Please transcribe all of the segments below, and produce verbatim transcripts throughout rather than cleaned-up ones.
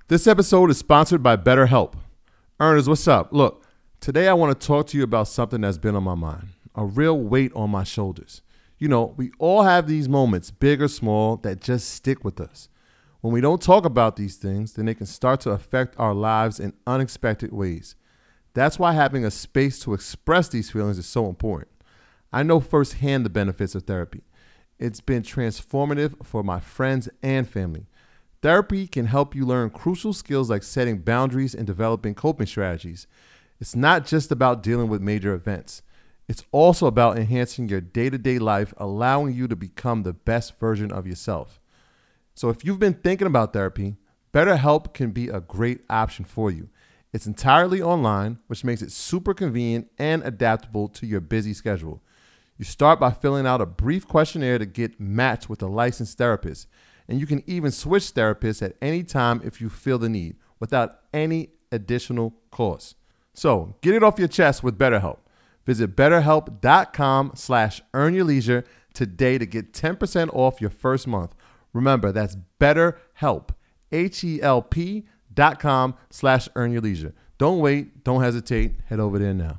This episode is sponsored by BetterHelp. Earners, what's up? Look, today I want to talk to you about something that's been on my mind, a real weight on my shoulders. You know, we all have these moments, big or small, that just stick with us. When we don't talk about these things, then they can start to affect our lives in unexpected ways. That's why having a space to express these feelings is so important. I know firsthand the benefits of therapy. It's been transformative for my friends and family. Therapy can help you learn crucial skills like setting boundaries and developing coping strategies. It's not just about dealing with major events. It's also about enhancing your day-to-day life, allowing you to become the best version of yourself. So if you've been thinking about therapy, BetterHelp can be a great option for you. It's entirely online, which makes it super convenient and adaptable to your busy schedule. You start by filling out a brief questionnaire to get matched with a licensed therapist. And you can even switch therapists at any time if you feel the need, without any additional cost. So get it off your chest with BetterHelp. Visit betterhelp.com slash earnyourleisure today to get ten percent off your first month. Remember, that's BetterHelp, H-E-L-P dot com slash earnyourleisure. Don't wait. Don't hesitate. Head over there now.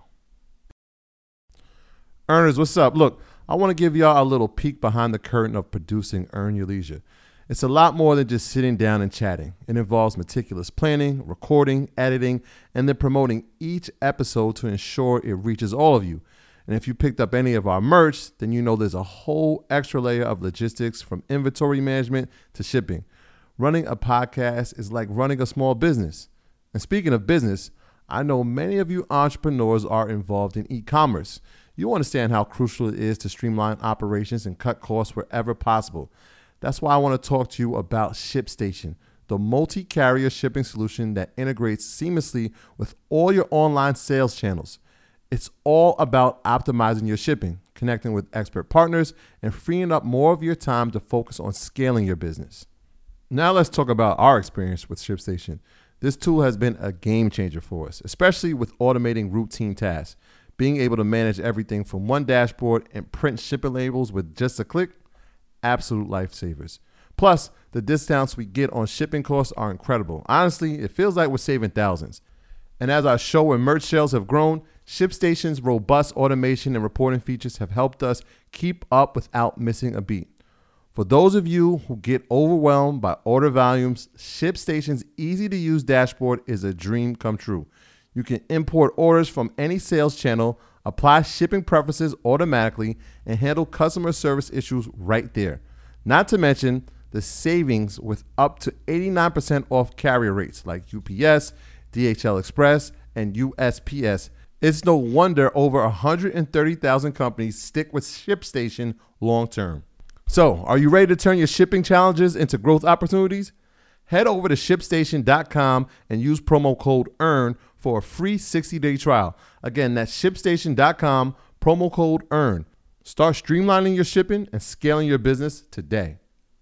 Earners, what's up? Look, I want to give y'all a little peek behind the curtain of producing Earn Your Leisure. It's a lot more than just sitting down and chatting. It involves meticulous planning, recording, editing, and then promoting each episode to ensure it reaches all of you. And if you picked up any of our merch, then you know there's a whole extra layer of logistics, from inventory management to shipping. Running a podcast is like running a small business. And speaking of business, I know many of you entrepreneurs are involved in e-commerce. You understand how crucial it is to streamline operations and cut costs wherever possible. That's why I want to talk to you about ShipStation, the multi-carrier shipping solution that integrates seamlessly with all your online sales channels. It's all about optimizing your shipping, connecting with expert partners, and freeing up more of your time to focus on scaling your business. Now let's talk about our experience with ShipStation. This tool has been a game changer for us, especially with automating routine tasks. Being able to manage everything from one dashboard and print shipping labels with just a click, absolute lifesavers. Plus, the discounts we get on shipping costs are incredible. Honestly, it feels like we're saving thousands. And as our show and merch sales have grown, ShipStation's robust automation and reporting features have helped us keep up without missing a beat. For those of you who get overwhelmed by order volumes, ShipStation's easy-to-use dashboard is a dream come true. You can import orders from any sales channel, apply shipping preferences automatically, and handle customer service issues right there. Not to mention the savings with up to eighty-nine percent off carrier rates like U P S, D H L Express, and U S P S. It's no wonder over one hundred thirty thousand companies stick with ShipStation long term. So, are you ready to turn your shipping challenges into growth opportunities? Head over to ship station dot com and use promo code EARN for a free sixty-day trial. Again, that's ship station dot com, promo code EARN. Start streamlining your shipping and scaling your business today.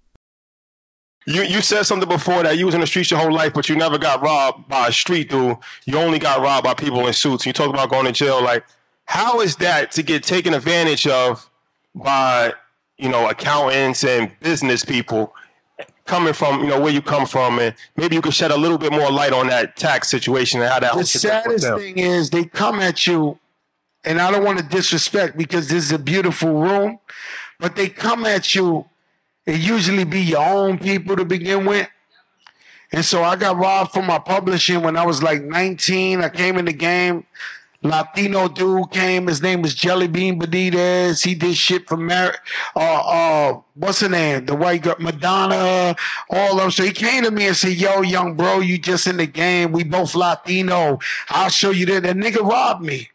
You you said something before that you was in the streets your whole life, but you never got robbed by a street dude. You only got robbed by people in suits. You talk about going to jail. Like, how is that to get taken advantage of by, you know, accountants and business people coming from, you know, where you come from? And maybe you could shed a little bit more light on that tax situation and how that. The saddest thing is they come at you, and I don't want to disrespect because this is a beautiful room, but they come at you. It usually be your own people to begin with. And so I got robbed from my publishing when I was like nineteen. I came in the game. Latino dude came. His name was Jelly Bean Benitez. He did shit for Mar- uh, uh, what's her name? The white girl, Madonna, all of them. So he came to me and said, yo, young bro, you just in the game. We both Latino. I'll show you that. That nigga robbed me.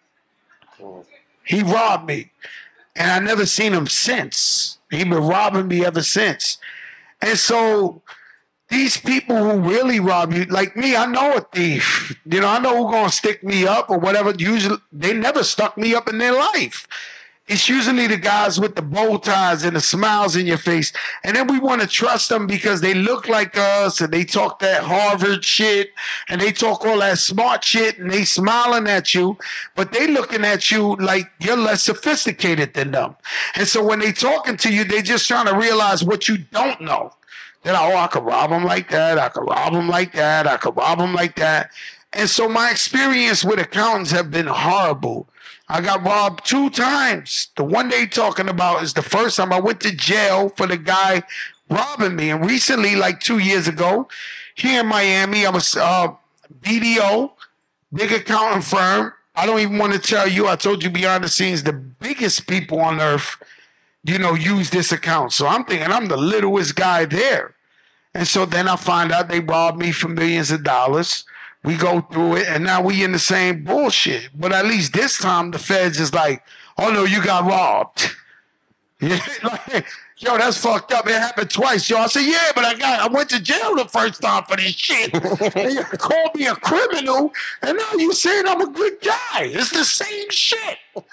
He robbed me. And I never seen him since. He been robbing me ever since. And so these people who really rob you, like me, I know a thief. You know, I know who's going to stick me up or whatever. Usually, they never stuck me up in their life. It's usually the guys with the bow ties and the smiles in your face. And then we want to trust them because they look like us and they talk that Harvard shit and they talk all that smart shit and they smiling at you, but they looking at you like you're less sophisticated than them. And so when they talking to you, they just trying to realize what you don't know. That I, oh, I could rob him like that. I could rob him like that. I could rob him like that. And so my experience with accountants have been horrible. I got robbed two times. The one they talking about is the first time I went to jail for the guy robbing me. And recently, like two years ago, here in Miami, I was uh, B D O, big accounting firm. I don't even want to tell you. I told you behind the scenes, the biggest people on earth, you know, use this account. So I'm thinking I'm the littlest guy there. And so then I find out they robbed me for millions of dollars. We go through it, and now we in the same bullshit. But at least this time, the feds is like, oh, no, you got robbed. Yeah, like, yo, that's fucked up. It happened twice, yo. I said, yeah, but I got, I went to jail the first time for this shit. And you called me a criminal, and now you saying I'm a good guy. It's the same shit.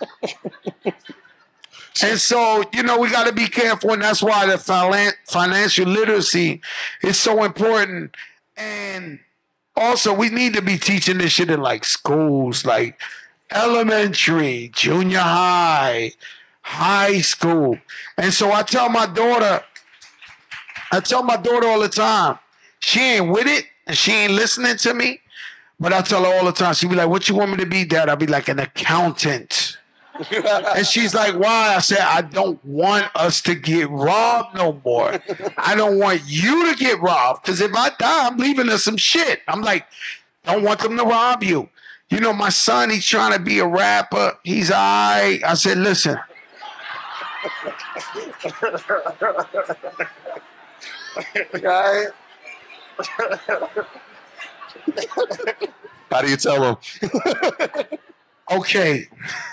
And so, you know, we got to be careful, and that's why the finan- financial literacy is so important. And also, we need to be teaching this shit in, like, schools, like elementary, junior high, high school. And so I tell my daughter, I tell my daughter all the time, she ain't with it, and she ain't listening to me, but I tell her all the time, she be like, what you want me to be, Dad? I'll be like, an accountant. And she's like, why? I said, I don't want us to get robbed no more. I don't want you to get robbed, because if I die, I'm leaving her some shit. I'm like, don't want them to rob you. You know, my son, he's trying to be a rapper. He's all right. I said, listen. Right? How do you tell him? Okay.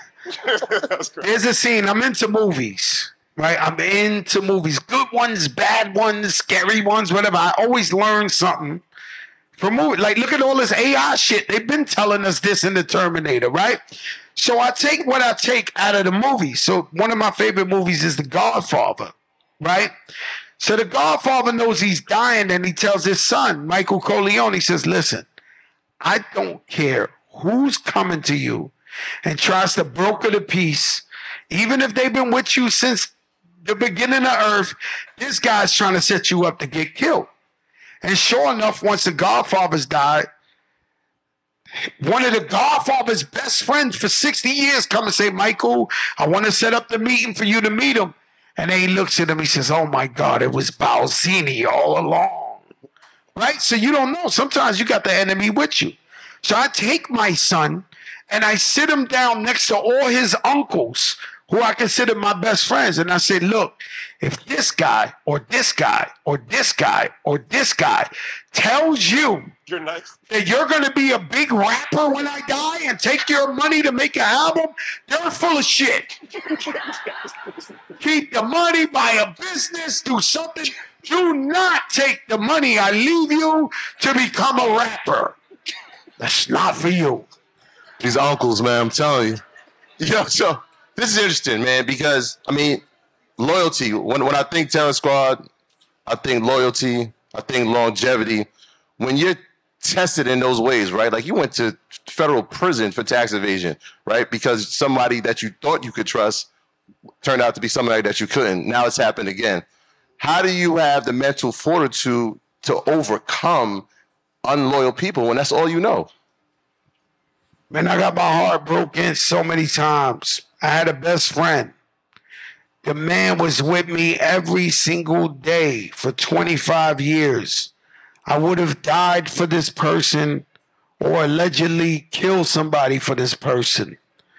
There's a scene. I'm into movies, right? I'm into movies. Good ones, bad ones, scary ones, whatever. I always learn something from movies. Like, look at all this A I shit. They've been telling us this in the Terminator, right? So I take what I take out of the movie. So one of my favorite movies is The Godfather, right? So The Godfather knows he's dying, and he tells his son, Michael Corleone, he says, listen, I don't care who's coming to you and tries to broker the peace, even if they've been with you since the beginning of Earth, this guy's trying to set you up to get killed. And sure enough, once the Godfathers died, one of the Godfather's best friends for sixty years come and say, Michael, I want to set up the meeting for you to meet him. And then he looks at him, he says, oh my God, it was Balzini all along. Right? So you don't know. Sometimes you got the enemy with you. So I take my son and I sit him down next to all his uncles, who I consider my best friends. And I say, look, if this guy or this guy or this guy or this guy tells you You're nice. that you're going to be a big rapper when I die and take your money to make an album, they're full of shit. Keep the money, buy a business, do something. Do not take the money I leave you to become a rapper. That's not for you. These uncles, man, I'm telling you. Yo, so this is interesting, man, because, I mean, loyalty. When, when I think Terror Squad, I think loyalty, I think longevity. When you're tested in those ways, right? Like, you went to federal prison for tax evasion, right? Because somebody that you thought you could trust turned out to be somebody that you couldn't. Now it's happened again. How do you have the mental fortitude to overcome unloyal people when that's all you know? Man, I got my heart broken so many times. I had a best friend. The man was with me every single day for twenty-five years. I would have died for this person or allegedly killed somebody for this person.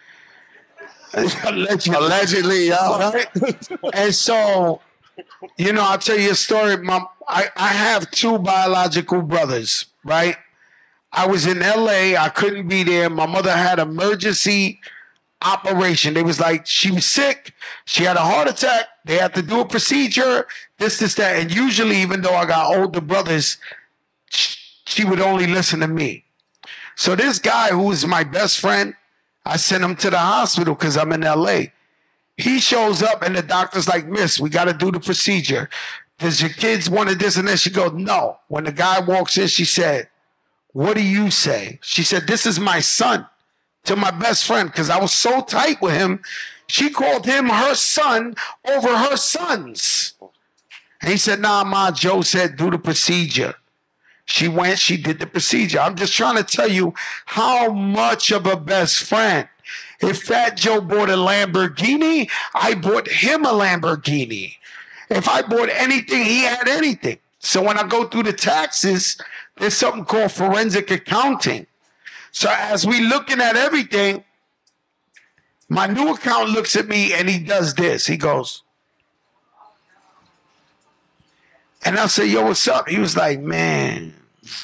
Allegedly. Allegedly, y'all. Right? And so, you know, I'll tell you a story. My, I, I have two biological brothers, right? I was in L A. I couldn't be there. My mother had emergency operation. They was like, she was sick. She had a heart attack. They had to do a procedure, this, this, that. And usually, even though I got older brothers, she would only listen to me. So this guy who was my best friend, I sent him to the hospital because I'm in L A. He shows up and the doctor's like, miss, we got to do the procedure. Does your kids want this and that? She goes, no. When the guy walks in, she said, what do you say? She said, this is my son, to my best friend, because I was so tight with him. She called him her son over her sons. And he said, nah, Ma, Joe said, do the procedure. She went, she did the procedure. I'm just trying to tell you how much of a best friend. If Fat Joe bought a Lamborghini, I bought him a Lamborghini. If I bought anything, he had anything. So when I go through the taxes, there's something called forensic accounting. So as we looking at everything, my new accountant looks at me and he does this. He goes, and I say, yo, what's up? He was like, man,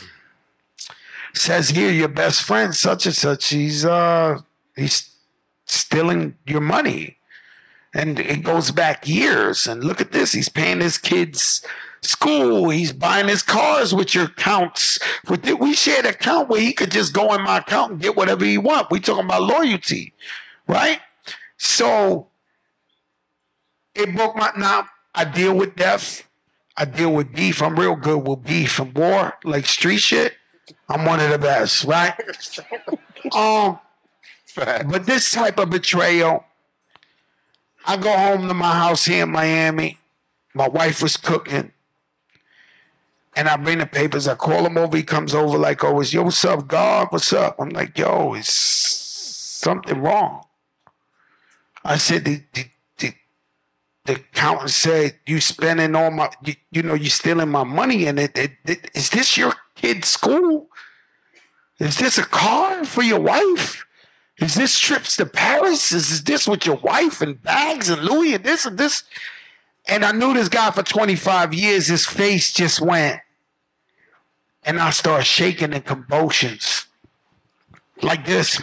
says here your best friend, such and such, he's uh he's stealing your money. And it goes back years. And look at this. He's paying his kids' school. He's buying his cars with your accounts. With it, we shared an account where he could just go in my account and get whatever he want. We talking about loyalty, right? So it broke my, now I deal with death. I deal with beef. I'm real good with beef and war, like street shit. I'm one of the best, right? um, but this type of betrayal, I go home to my house here in Miami. My wife was cooking. And I bring the papers. I call him over. He comes over like always. Yo, what's up, God? What's up? I'm like, yo, is something wrong? I said, the, the, the, the accountant said, you spending all my, you, you know, you stealing my money. And it, it, it, is this your kid's school? Is this a car for your wife? Is this trips to Paris? Is this with your wife and bags and Louis and this and this? And I knew this guy for twenty-five years. His face just went. And I started shaking in convulsions. Like this.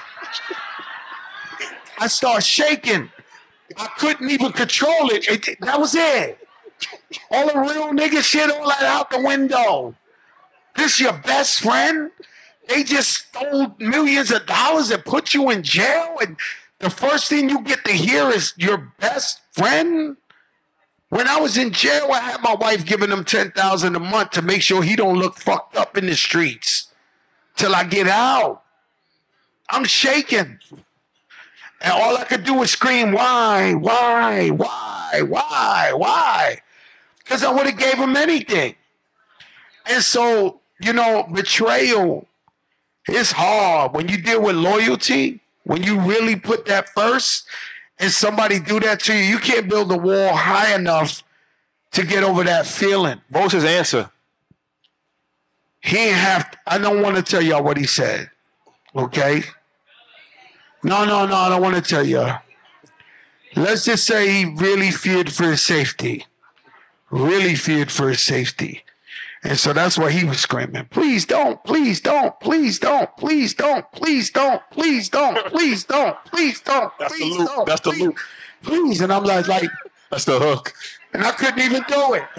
I started shaking. I couldn't even control it. it. That was it. All the real nigga shit, all that out the window. This your best friend? They just stole millions of dollars and put you in jail, and the first thing you get to hear is your best friend? When I was in jail, I had my wife giving him ten thousand dollars a month to make sure he don't look fucked up in the streets till I get out. I'm shaking. And all I could do was scream, why, why, why, why, why? Because I would have gave him anything. And so, you know, betrayal, it's hard. When you deal with loyalty, when you really put that first, and somebody do that to you, you can't build a wall high enough to get over that feeling. What was his answer? He ain't have, I don't want to tell y'all what he said. Okay? No, no, no, I don't want to tell y'all. Let's just say he really feared for his safety. Really feared for his safety. And so that's why he was screaming, please don't, please don't, please don't, please don't, please don't, please don't, please don't, please don't, That's the please loop. don't. That's the please, loop. Please. And I'm like, like, That's the hook. and I couldn't even do it.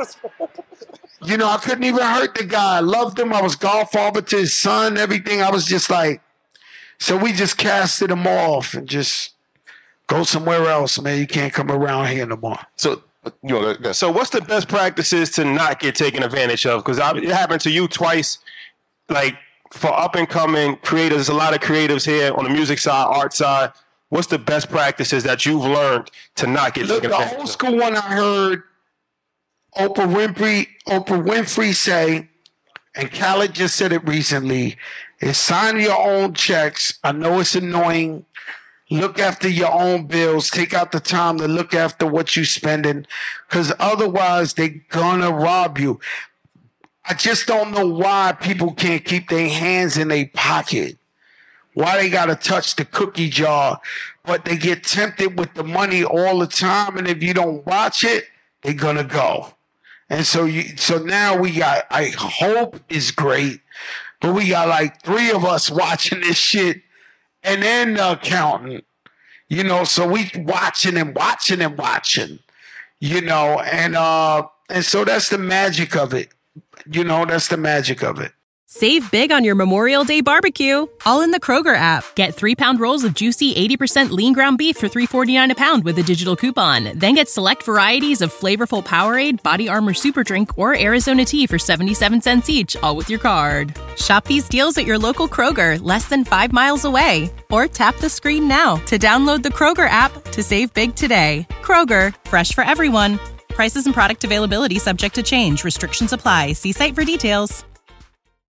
You know, I couldn't even hurt the guy. I loved him. I was godfather to his son, everything. I was just like, so we just casted him off and just go somewhere else, man. You can't come around here no more. So, you know, so what's the best practices to not get taken advantage of? Because it happened to you twice. Like, for up and coming creators, there's a lot of creatives here on the music side, art side. What's the best practices that you've learned to not get Look, taken the advantage of? old school one I heard Oprah Winfrey, Oprah Winfrey say, and Khaled just said it recently, is sign your own checks. I know it's annoying. Look after your own bills. Take out the time to look after what you're spending, because otherwise they're gonna rob you. I just don't know why people can't keep their hands in their pocket. Why they gotta touch the cookie jar, but they get tempted with the money all the time, and if you don't watch it, they're gonna go. And so you, so now we got, I hope is great, but we got like three of us watching this shit, and then the accountant, you know, so we watching and watching and watching, you know, and uh, and so that's the magic of it. You know, that's the magic of it. Save big on your Memorial Day barbecue, all in the Kroger app. Get three-pound rolls of juicy eighty percent lean ground beef for three forty-nine a pound with a digital coupon. Then get select varieties of flavorful Powerade, Body Armor Super Drink, or Arizona tea for seventy-seven cents each, all with your card. Shop these deals at your local Kroger, less than five miles away. Or tap the screen now to download the Kroger app to save big today. Kroger, fresh for everyone. Prices and product availability subject to change. Restrictions apply. See site for details.